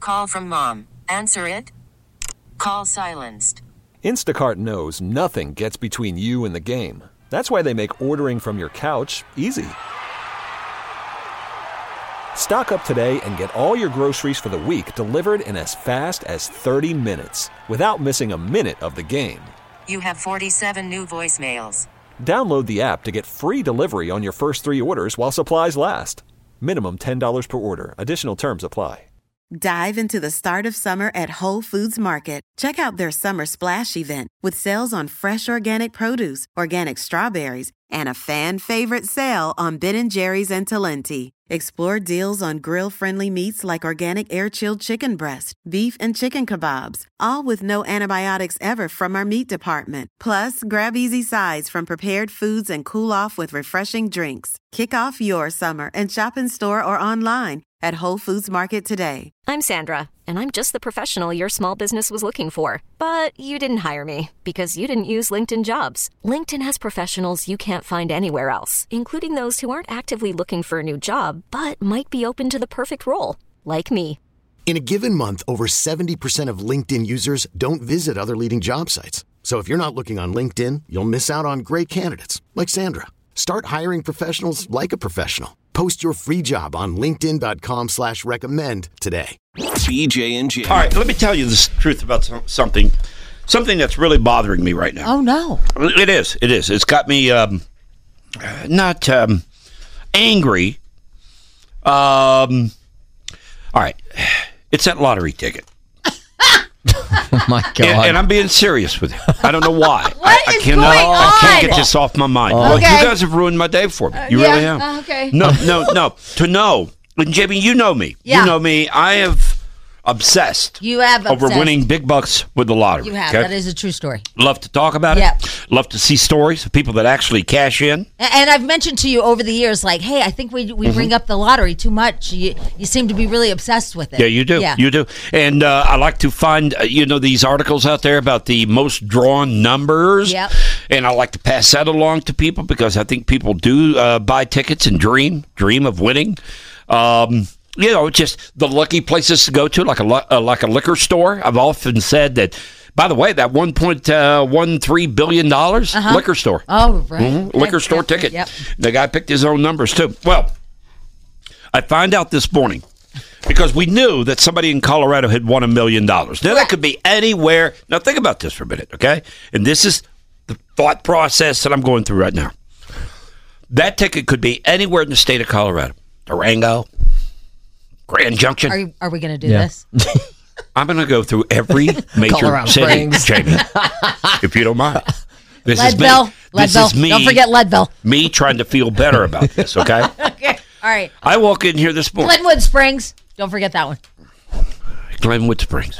call from mom. Answer it. Call silenced. Instacart knows nothing gets between you and the game. That's why they make ordering from your couch easy. Stock up today and get all your groceries for the week delivered in as fast as 30 minutes without missing a minute of the game. You have 47 new voicemails. Download the app to get free delivery on your first 3 orders while supplies last. Minimum $10 per order. Additional terms apply. Dive into the start of summer at Whole Foods Market. Check out their Summer Splash event with sales on fresh organic produce, organic strawberries, and a fan-favorite sale on Ben & Jerry's and Talenti. Explore deals on grill-friendly meats like organic air-chilled chicken breast, beef and chicken kebabs, all with no antibiotics ever from our meat department. Plus, grab easy sides from prepared foods and cool off with refreshing drinks. Kick off your summer and shop in store or online at Whole Foods Market today. I'm Sandra, and I'm just the professional your small business was looking for. But you didn't hire me because you didn't use LinkedIn Jobs. LinkedIn has professionals you can't find anywhere else, including those who aren't actively looking for a new job, but might be open to the perfect role, like me. In a given month, over 70% of LinkedIn users don't visit other leading job sites. So if you're not looking on LinkedIn, you'll miss out on great candidates like Sandra. Start hiring professionals like a professional. Post your free job on linkedin.com/recommend today. BJ and Jamie. All right, let me tell you the truth about something that's really bothering me right now. Oh, no. It is. It's got me not angry. All right. It's that lottery ticket. Oh, my God. And I'm being serious with you. I don't know why. What is going on? I can't get this off my mind. Okay. Well, you guys have ruined my day for me. You really have. Okay. No. To know. And Jamie, you know me. Yeah. You know me. I have obsessed. You have obsessed. Over winning big bucks with the lottery. You have. Okay? That is a true story. Love to talk about Yep. it. Love to see stories of people that actually cash in. And I've mentioned to you over the years, like, hey, I think we bring up the lottery too much. You seem to be really obsessed with it. Yeah, you do. Yeah. You do. And I like to find, these articles out there about the most drawn numbers. Yep. And I like to pass that along to people because I think people do buy tickets and dream of winning. Just the lucky places to go to, like a liquor store. I've often said that. By the way, that $1.13 billion liquor store. Oh, right. Mm-hmm. Liquor store ticket. Yep. The guy picked his own numbers, too. Well, I find out this morning because we knew that somebody in Colorado had won $1 million. Now, that could be anywhere. Now, think about this for a minute, okay? And this is the thought process that I'm going through right now. That ticket could be anywhere in the state of Colorado. Durango, Grand Junction. Are we going to do this? I'm going to go through every major Colorado city, Springs. Jamie, if you don't mind. This Leadville. is me. This is me. Don't forget Leadville. Me trying to feel better about this, okay? Okay. All right. I walk in here this morning. Glenwood Springs. Don't forget that one. Glenwood Springs.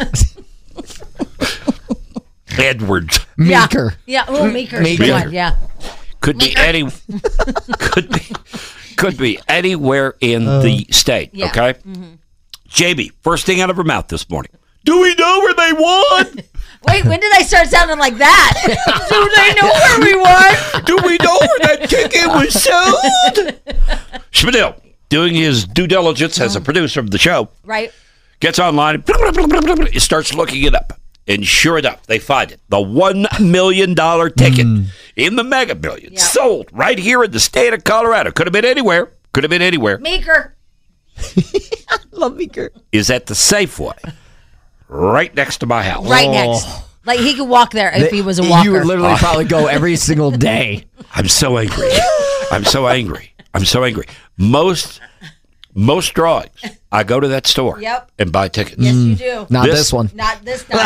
Edwards. Meeker. Yeah. Oh, Meeker. Meeker. Yeah. Could be any. Could be anywhere in the state. Yeah. Okay. Mm-hmm. JB, first thing out of her mouth this morning. Do we know where they won? Wait, when did I start sounding like that? Do they know where we won? Do we know where that ticket was sold? Schmidl, doing his due diligence as a producer of the show, Right. gets online, he starts looking it up. And sure enough, they find it. The $1 million ticket in the Mega Millions sold right here in the state of Colorado. Could have been anywhere. Meeker. I love Meeker. Is at the Safeway right next to my house. Right next. Like he could walk there if he was a walker. You would literally probably go every single day. I'm so angry. Most drawings, I go to that store and buy tickets. Yes, you do. Not this one. Not this time.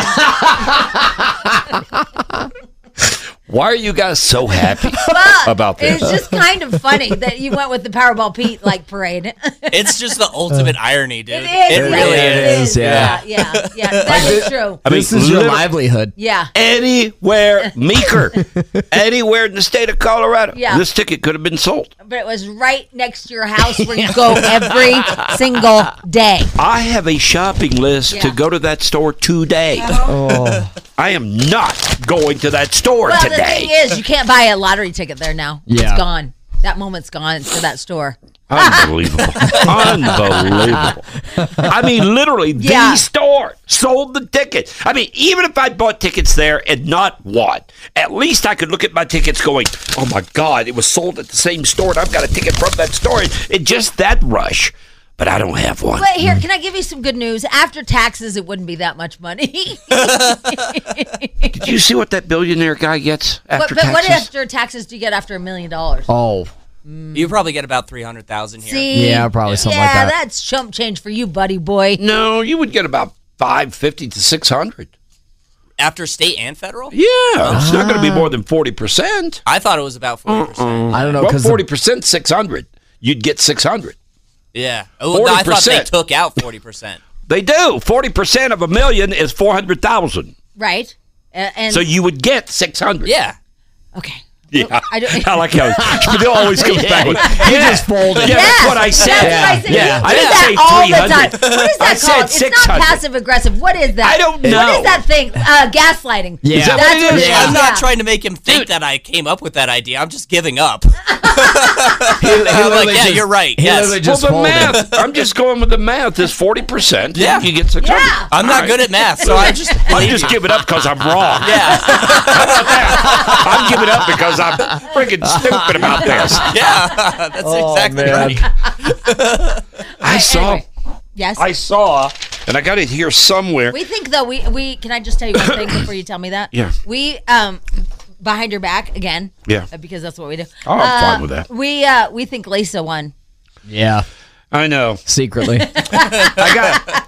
Why are you guys so happy about this? It's just kind of funny that you went with the Powerball Pete parade. It's just the ultimate irony, dude. It is. It really is. Yeah. That is true. I mean, This is your livelihood. Yeah. Anywhere, Meeker, anywhere in the state of Colorado, Yeah. this ticket could have been sold. But it was right next to your house where you go every single day. I have a shopping list to go to that store today. I am not going to that store Well, today. the thing is, you can't buy a lottery ticket there now. Yeah. It's gone. That moment's gone for that store. Unbelievable. Unbelievable. I mean, literally, the store sold the ticket. I mean, even if I bought tickets there and not won, at least I could look at my tickets going, oh, my God, it was sold at the same store, and I've got a ticket from that store. It just that rush. But I don't have one. But here, can I give you some good news? After taxes, it wouldn't be that much money. Did you see what that billionaire guy gets after taxes? What after taxes do you get after $1 million? Oh. You probably get about 300,000 here. See? Yeah, probably something like that. Yeah, that's chump change for you, buddy boy. No, you would get about $550 to $600. After state and federal? Yeah, it's not going to be more than 40%. I thought it was about 40%. I don't know. Well, 40%, $600. You'd get $600. Yeah. Oh, I thought they 40%. took out 40%. They do. 40% of $1 million is 400,000. Right. And So you would get 600. Yeah. okay. Yeah. I don't- I like how it always comes back with, You just folded. Yeah, that's what I said. That's what I said. Yeah. You I do didn't that say all the 300. time. What is that I said called? It's 600. not passive aggressive. What is that? I don't What know. is that thing? Gaslighting. Yeah. Is that That's what it what is? it is. I'm not Yeah. trying to make him think that I came up with that idea. I'm just giving up. He I'm like, literally yeah, just- you're right. He Yes. literally Well, just the folded. math, I'm just going with the math, is 40%. Yeah. You get 600. Yeah. I'm not good at math, so I just I just give it up because I'm wrong. Yeah. I'm giving up because I'm freaking stupid about this. Yeah. That's exactly man. right. I saw, Yes. and I got it here somewhere. We think though we can I just tell you one thing before you tell me that? Yeah. We behind your back again. Yeah. Because that's what we do. Oh, I'm fine with that. We think Lisa won. Yeah, I know. secretly. I got it.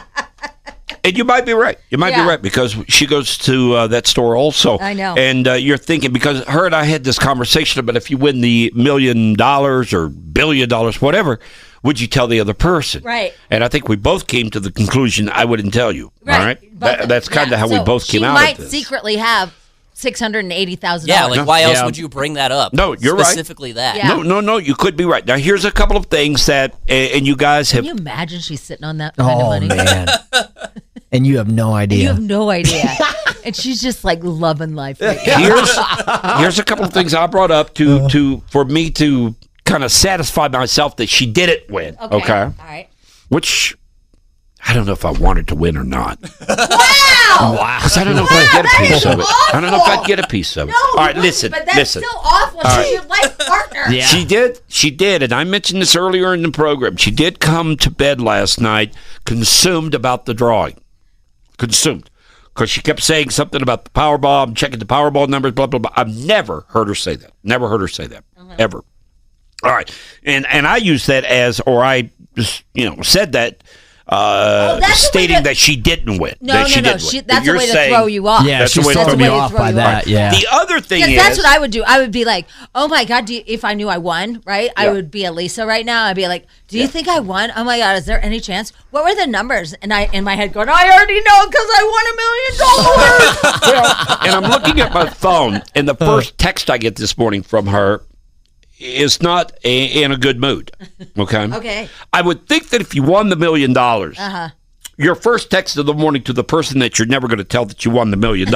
And you might be right. You might be Yeah. right because she goes to that store also. I know. And you're thinking, because her and I had this conversation about if you win the $1 million or $1 billion, whatever, would you tell the other person? Right. And I think we both came to the conclusion I wouldn't tell you. Right. All right. Both- That's kind of yeah. how we So both came she out might of this. secretly have $680,000. Yeah, like why else Yeah. would you bring that up? No, you're right. Specifically that. Yeah. No, you could be right. Now, here's a couple of things that, and you guys have. Can you imagine she's sitting on that kind of Oh money? man. And you have no idea. You have no idea. And she's just like loving life right now. Here's a couple of things I brought up for me to kind of satisfy myself that she didn't win. Okay. All right. Which I don't know if I wanted to win or not. Wow. 'Cause I don't know if I'd get a that piece is of it. I don't know if I'd awful. get a piece of it. No, All right, you listen, wouldn't, but that's listen. still awful. All She's right. your life partner. Yeah. She did, and I mentioned this earlier in the program. She did come to bed last night consumed about the drawing. Consumed. Because she kept saying something about the Powerball. I'm checking the Powerball numbers, blah, blah, blah. I've never heard her say that. Never heard her say that. Ever. All right. And I used that as, or I just, said that, that's the way stating to- that she didn't win. No, that she no. didn't win. That's You're a way to saying- throw you off. Yeah, That's she the way to threw throw me you off off. by that. Yeah. The other thing Because is, that's what I would do. I would be like, "Oh my god, if I knew I won, right? I Yeah. would be a Lisa right now. I'd be like, do you think I won? Oh my god, is there any chance? What were the numbers?" And I in my head going, "I already know because I won $1 million." well, and I'm looking at my phone, and the first text I get this morning from her is not in a good mood. Okay. Okay. I would think that if you won the $1 million, your first text of the morning to the person that you're never going to tell that you won the $1 million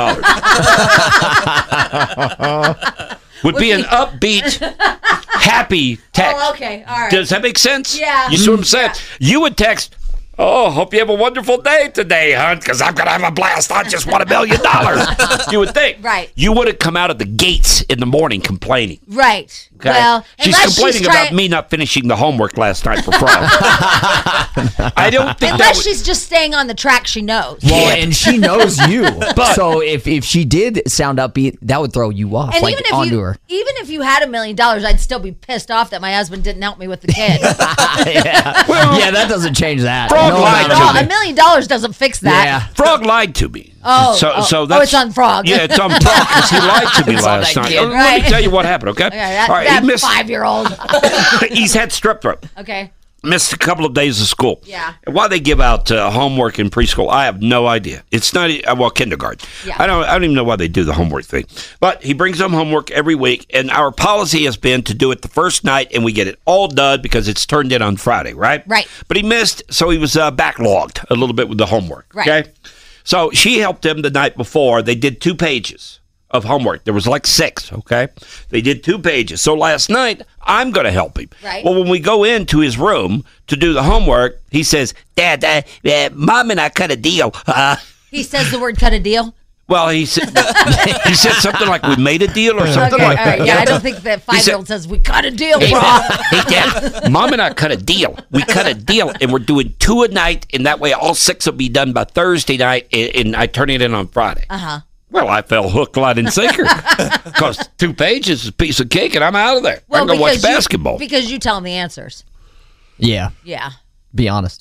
would be an upbeat, happy text. Oh, okay, all right. Does that make sense? Yeah. You see what I'm saying? You would text, "Oh, hope you have a wonderful day today, hon, because I'm going to have a blast. I just won $1 million. You would think. Right. You wouldn't come out of the gates in the morning complaining. Right. Okay? Well, she's unless complaining trying- about me not finishing the homework last night for prom. I don't think that Unless would, she's just staying on the track she knows. Well, and she knows you. So if she did sound upbeat, that would throw you off, And like even if onto you her. even if you had $1 million, I'd still be pissed off that my husband didn't help me with the kid. Yeah. Yeah, that doesn't change that. Frog No lied amount to of- me. $1 million doesn't fix that. Yeah. Frog lied to me. Oh, so oh, that's, it's on Frog. Yeah, it's on Frog because he lied to me It's on last that night. kid. Let me Right. tell you what happened, okay? Okay, that, All right, that he missed, 5-year-old. he's had strep throat. Okay. Missed a couple of days of school. Yeah. And why they give out homework in preschool, I have no idea. It's not kindergarten. Yeah. I don't even know why they do the homework thing. But he brings home homework every week, and our policy has been to do it the first night, and we get it all done because it's turned in on Friday, right? Right. But he missed, so he was backlogged a little bit with the homework. Right. Okay. So she helped him the night before. They did 2 pages of homework. There was like 6, okay? They did 2 pages. So last night, I'm going to help him. Right. Well, when we go into his room to do the homework, he says, Dad, Mom and I cut a deal. He says the word cut a deal. Well, he said something like we made a deal or something like that. All right. Yeah, I don't think that 5-year-old says we cut a deal, bro. Hey, Dad, Mom and I cut a deal. We cut a deal, and we're doing 2 a night, and that way all 6 will be done by Thursday night, and I turn it in on Friday. Uh-huh. Well, I fell hook, line, and sinker because 2 pages is a piece of cake, and I'm out of there. I can go watch basketball. Because you tell them the answers. Yeah. Yeah. Be honest.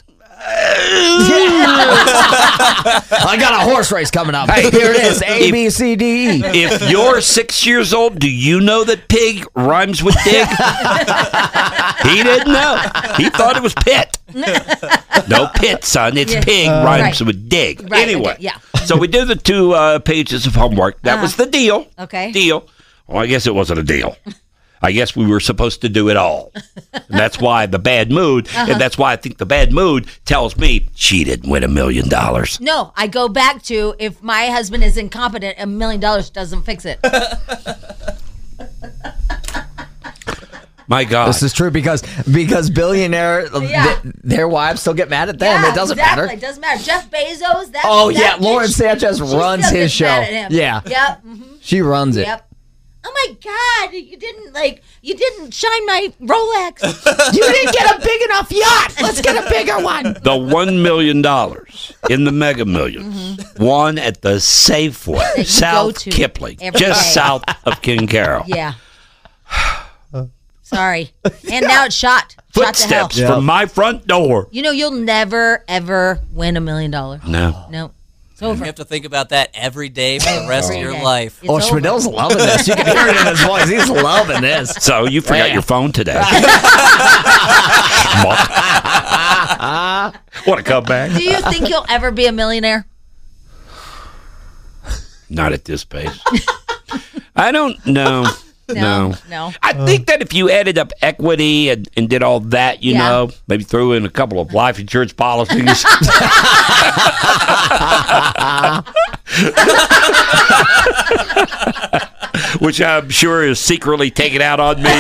I got a horse race coming up. Hey, here it is. A, B, C, D, E. If you're 6 years old, do you know that pig rhymes with dig? He didn't know. He thought it was pit. No pit, son. It's pig rhymes with dig. Right, Anyway, okay, yeah. So we do the 2 pages of homework. That was the deal. Okay. Deal. Well, I guess it wasn't a deal. I guess we were supposed to do it all. And that's why the bad mood, and that's why I think the bad mood tells me she didn't win $1 million. No, I go back to if my husband is incompetent, $1 million doesn't fix it. My God. This is true because billionaire, their wives still get mad at them. Yeah, It doesn't exactly. matter. It doesn't matter. Jeff Bezos. Lawrence Sanchez runs still his gets show. mad at him. Yeah. Yep. Mm-hmm. She runs it. Yep. Oh my God! You didn't shine my Rolex. You didn't get a big enough yacht. Let's get a bigger one. The $1 million in the Mega Millions won at the Safeway, South Kipling, every just day. south of King Carroll. Yeah. Sorry. And now it's shot. Shot to hell. Footsteps from my front door. You know, you'll never, ever win $1 million. No. No. It's over. You have to think about that every day for the rest of your day. life. It's Oh, over. Schmidl's loving this. You can hear it in his voice. He's loving this. So you forgot your phone today. Want to come back? Do you think you'll ever be a millionaire? Not at this pace. I don't know. No. I think that if you added up equity and did all that, you know, maybe threw in a couple of life insurance policies. Which I'm sure is secretly taken out on me.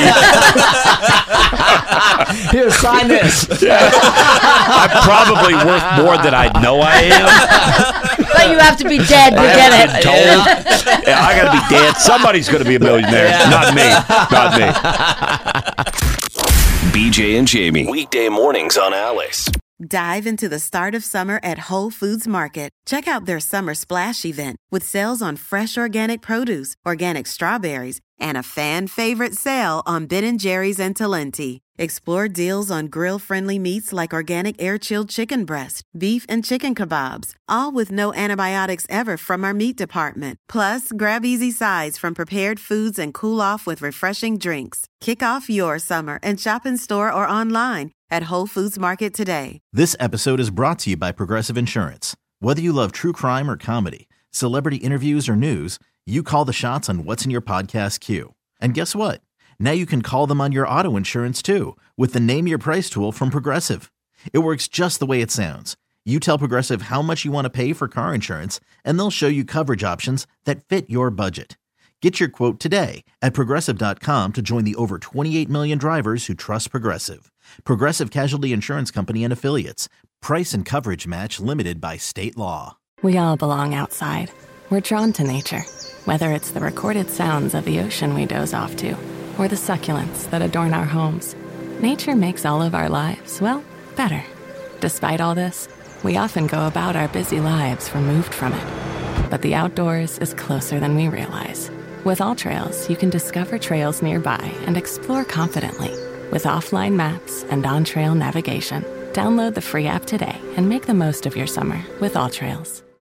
Here, sign this. I'm probably worth more than I know I am. But you have to be dead to get I've it. been told. Yeah, I got to be dead. Somebody's going to be a millionaire. Not me. Not me. BJ and Jamie. Weekday mornings on Alice. Dive into the start of summer at Whole Foods Market. Check out their Summer Splash event with sales on fresh organic produce, organic strawberries, and a fan-favorite sale on Ben & Jerry's and Talenti. Explore deals on grill-friendly meats like organic air-chilled chicken breast, beef and chicken kebabs, all with no antibiotics ever from our meat department. Plus, grab easy sides from prepared foods and cool off with refreshing drinks. Kick off your summer and shop in store or online at Whole Foods Market today. This episode is brought to you by Progressive Insurance. Whether you love true crime or comedy, celebrity interviews or news, you call the shots on what's in your podcast queue. And guess what? Now you can call them on your auto insurance too with the Name Your Price tool from Progressive. It works just the way it sounds. You tell Progressive how much you want to pay for car insurance, and they'll show you coverage options that fit your budget. Get your quote today at Progressive.com to join the over 28 million drivers who trust Progressive. Progressive Casualty Insurance Company and Affiliates. Price and coverage match limited by state law. We all belong outside. We're drawn to nature, whether it's the recorded sounds of the ocean we doze off to, or the succulents that adorn our homes. Nature makes all of our lives, well, better. Despite all this, we often go about our busy lives removed from it. But the outdoors is closer than we realize. With AllTrails, you can discover trails nearby and explore confidently. With offline maps and on-trail navigation, download the free app today and make the most of your summer with AllTrails.